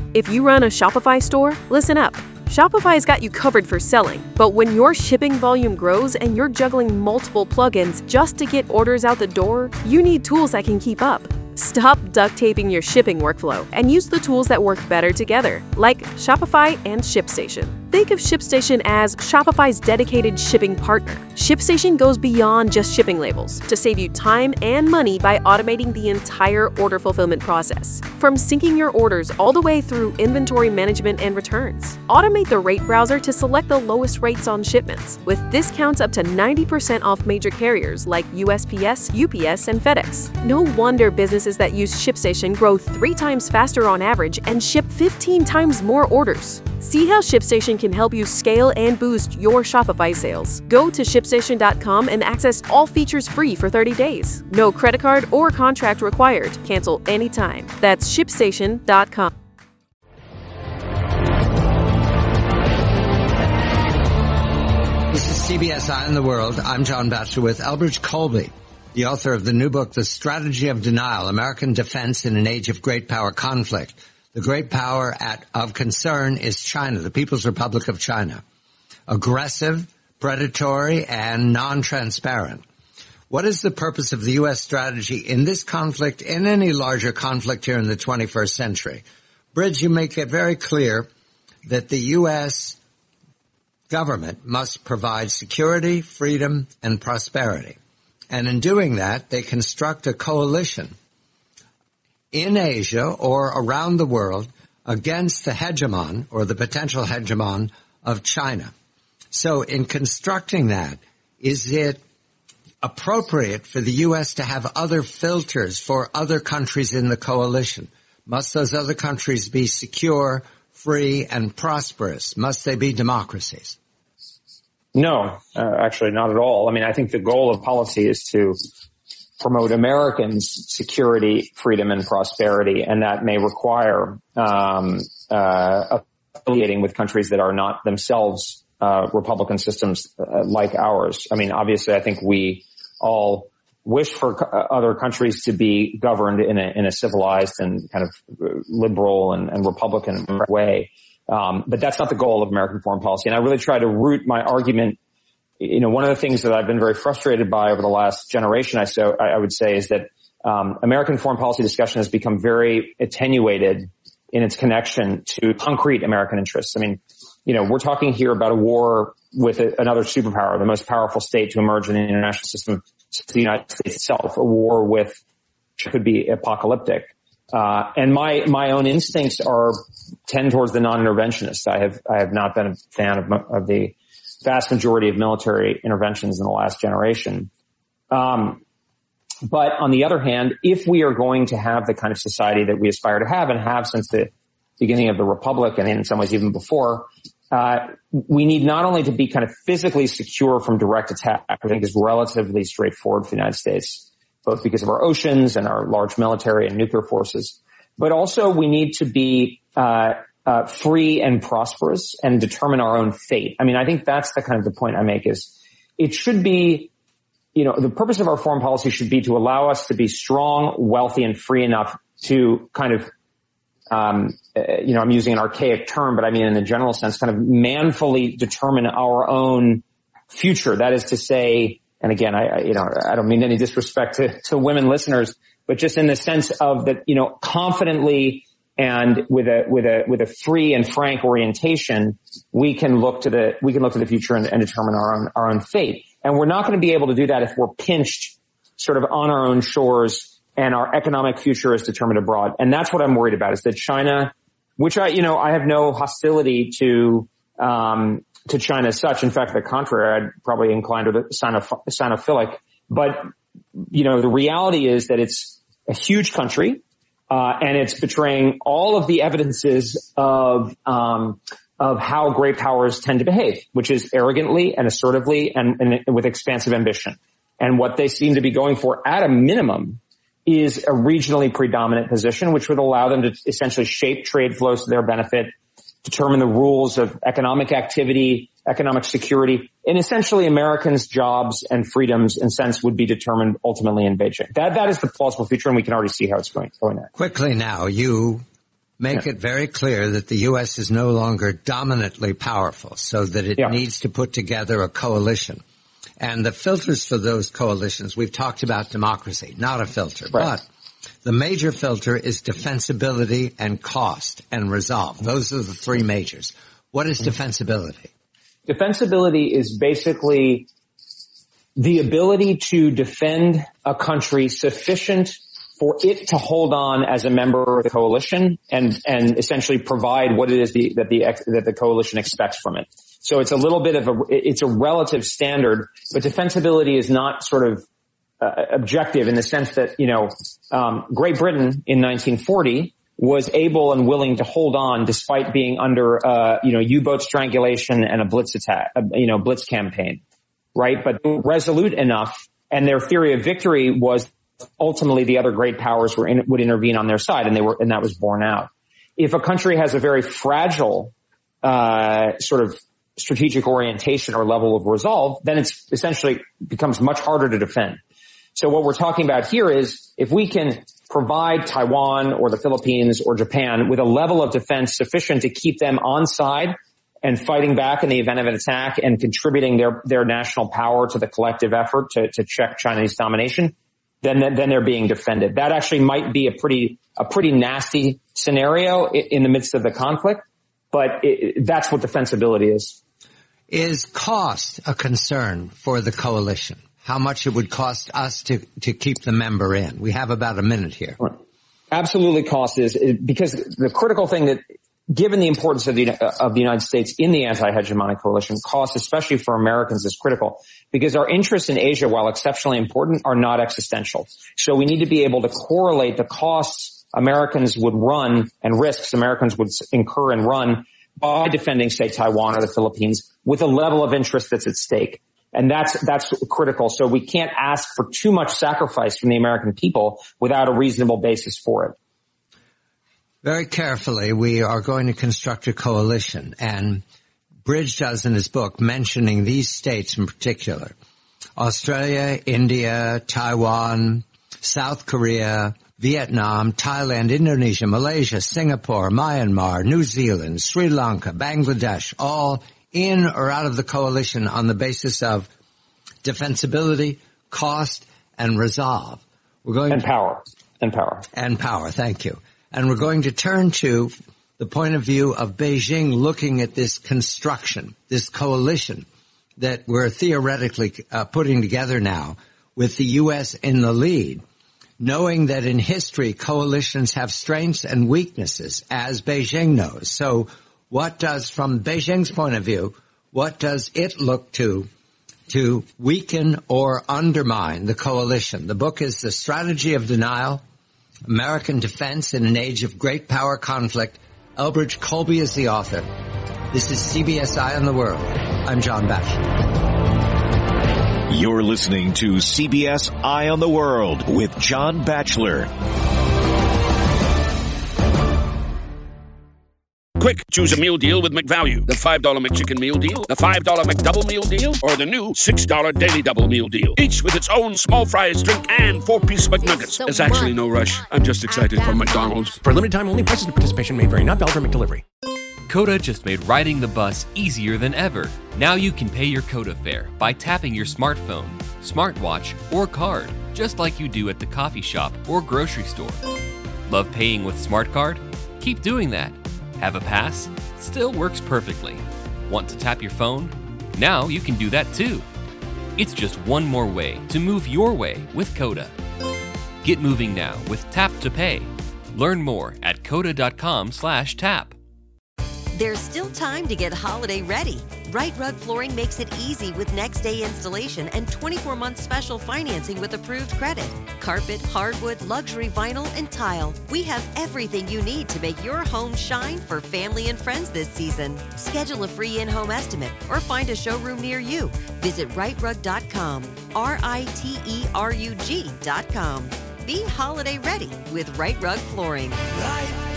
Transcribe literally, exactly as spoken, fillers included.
If you run a Shopify store, listen up. Shopify's got you covered for selling, but when your shipping volume grows and you're juggling multiple plugins just to get orders out the door, you need tools that can keep up. Stop duct taping your shipping workflow and use the tools that work better together, like Shopify and ShipStation. Think of ShipStation as Shopify's dedicated shipping partner. ShipStation goes beyond just shipping labels to save you time and money by automating the entire order fulfillment process, from syncing your orders all the way through inventory management and returns. Automate the rate browser to select the lowest rates on shipments, with discounts up to ninety percent off major carriers like U S P S, U P S, and FedEx. No wonder businesses that use ShipStation grow three times faster on average and ship fifteen times more orders. See how ShipStation can help you scale and boost your Shopify sales. Go to ship station dot com and access all features free for thirty days. No credit card or contract required. Cancel anytime. That's ship station dot com. This is C B S Eye on the World. I'm John Batchelor with Elbridge Colby, the author of the new book, The Strategy of Denial, American Defense in an Age of Great Power Conflict. The great power at, of concern is China, the People's Republic of China. Aggressive, predatory, and non-transparent. What is the purpose of the U S strategy in this conflict, in any larger conflict here in the twenty-first century? Bridge, you make it very clear that the U S government must provide security, freedom, and prosperity. And in doing that, they construct a coalition in Asia or around the world against the hegemon or the potential hegemon of China. So in constructing that, is it appropriate for the U S to have other filters for other countries in the coalition? Must those other countries be secure, free, and prosperous? Must they be democracies? No, uh, actually not at all. I mean, I think the goal of policy is to promote Americans' security, freedom, and prosperity, and that may require um, uh, affiliating with countries that are not themselves uh, Republican systems uh, like ours. I mean, obviously, I think we all wish for co- other countries to be governed in a in a civilized and kind of liberal and, and Republican way, um, but that's not the goal of American foreign policy. And I really try to root my argument. You know, one of the things that I've been very frustrated by over the last generation, I so I would say, is that um, American foreign policy discussion has become very attenuated in its connection to concrete American interests. I mean, you know, we're talking here about a war with a, another superpower, the most powerful state to emerge in the international system since the United States itself, a war with which could be apocalyptic. Uh, and my my own instincts are tend towards the non-interventionist. I have I have not been a fan of, of the vast majority of military interventions in the last generation. Um, but on the other hand, if we are going to have the kind of society that we aspire to have and have since the beginning of the Republic, and in some ways even before, uh, we need not only to be kind of physically secure from direct attack, I think is relatively straightforward for the United States, both because of our oceans and our large military and nuclear forces, but also we need to be uh Uh, free and prosperous and determine our own fate. I mean, I think that's the kind of the point I make is it should be, you know, the purpose of our foreign policy should be to allow us to be strong, wealthy, and free enough to kind of, um, uh, you know, I'm using an archaic term, but I mean in the general sense, kind of manfully determine our own future. That is to say, and again, I, I you know, I don't mean any disrespect to, to women listeners, but just in the sense of that, you know, confidently and with a, with a, with a free and frank orientation, we can look to the, we can look to the future and, and determine our own, our own fate. And we're not going to be able to do that if we're pinched sort of on our own shores and our economic future is determined abroad. And that's what I'm worried about, is that China, which I, you know, I have no hostility to, um, to China as such. In fact, the contrary, I'd probably incline to the sinoph- sinophilic. But, you know, the reality is that it's a huge country. Uh, and it's betraying all of the evidences of, um, of how great powers tend to behave, which is arrogantly and assertively and, and with expansive ambition. And what they seem to be going for at a minimum is a regionally predominant position, which would allow them to essentially shape trade flows to their benefit, determine the rules of economic activity, economic security, and essentially Americans' jobs and freedoms and sense would be determined ultimately in Beijing. That, that is the plausible future, and we can already see how it's going, going there. Quickly now, you make yeah. it very clear that the U S is no longer dominantly powerful, so that it yeah. needs to put together a coalition. And the filters for those coalitions, we've talked about democracy, not a filter, right. but the major filter is defensibility and cost and resolve. Those are the three majors. What is defensibility? Defensibility is basically the ability to defend a country sufficient for it to hold on as a member of the coalition and, and essentially provide what it is the, that the, that the coalition expects from it. So it's a little bit of a, it's a relative standard, but defensibility is not sort of uh, objective in the sense that, you know, um, Great Britain in nineteen forty was able and willing to hold on despite being under, uh, you know, U-boat strangulation and a blitz attack, uh, you know, blitz campaign, right? But resolute enough, and their theory of victory was ultimately the other great powers were in, would intervene on their side, and they were, and that was borne out. If a country has a very fragile, uh, sort of strategic orientation or level of resolve, then it's essentially becomes much harder to defend. So what we're talking about here is if we can provide Taiwan or the Philippines or Japan with a level of defense sufficient to keep them on side and fighting back in the event of an attack and contributing their, their national power to the collective effort to, to check Chinese domination, then, then they're being defended. That actually might be a pretty, a pretty nasty scenario in the midst of the conflict, but it, that's what defensibility is. Is cost a concern for the coalition? How much it would cost us to, to keep the member in? We have about a minute here. Absolutely, cost is, because the critical thing that, given the importance of the, of the United States in the anti-hegemonic coalition, cost, especially for Americans, is critical because our interests in Asia, while exceptionally important, are not existential. So we need to be able to correlate the costs Americans would run and risks Americans would incur and run by defending, say, Taiwan or the Philippines with a level of interest that's at stake. And that's, that's critical. So we can't ask for too much sacrifice from the American people without a reasonable basis for it. Very carefully, we are going to construct a coalition, and Bridge does in his book mentioning these states in particular: Australia, India, Taiwan, South Korea, Vietnam, Thailand, Indonesia, Malaysia, Singapore, Myanmar, New Zealand, Sri Lanka, Bangladesh, all in or out of the coalition on the basis of defensibility, cost, and resolve. We're going and to, power. And power. And power, thank you. And we're going to turn to the point of view of Beijing looking at this construction, this coalition that we're theoretically uh, putting together now with the U S in the lead, knowing that in history coalitions have strengths and weaknesses, as Beijing knows. So what does, from Beijing's point of view, what does it look to to weaken or undermine the coalition? The book is The Strategy of Denial, American Defense in an Age of Great Power Conflict. Elbridge Colby is the author. This is C B S Eye on the World. I'm John Batchelor. You're listening to C B S Eye on the World with John Batchelor. Quick, choose a meal deal with McValue. The five dollar McChicken meal deal, the five dollar McDouble meal deal, or the new six dollar Daily Double meal deal. Each with its own small fries, drink, and four-piece McNuggets. So There's actually no rush. I'm just excited for McDonald's. For limited time only, prices and participation may vary, not valid for McDelivery. Coda just made riding the bus easier than ever. Now you can pay your Coda fare by tapping your smartphone, smartwatch, or card, just like you do at the coffee shop or grocery store. Love paying with SmartCard? Keep doing that. Have a pass? Still works perfectly. Want to tap your phone? Now you can do that too. It's just one more way to move your way with Coda. Get moving now with Tap to Pay. Learn more at coda.com slash tap. There's still time to get holiday ready. Right Rug Flooring makes it easy with next day installation and twenty-four month special financing with approved credit. Carpet, hardwood, luxury vinyl, and tile. We have everything you need to make your home shine for family and friends this season. Schedule a free in-home estimate or find a showroom near you. Visit right rug dot com, R I T E R U G dot com. Be holiday ready with Right Rug Flooring. Right.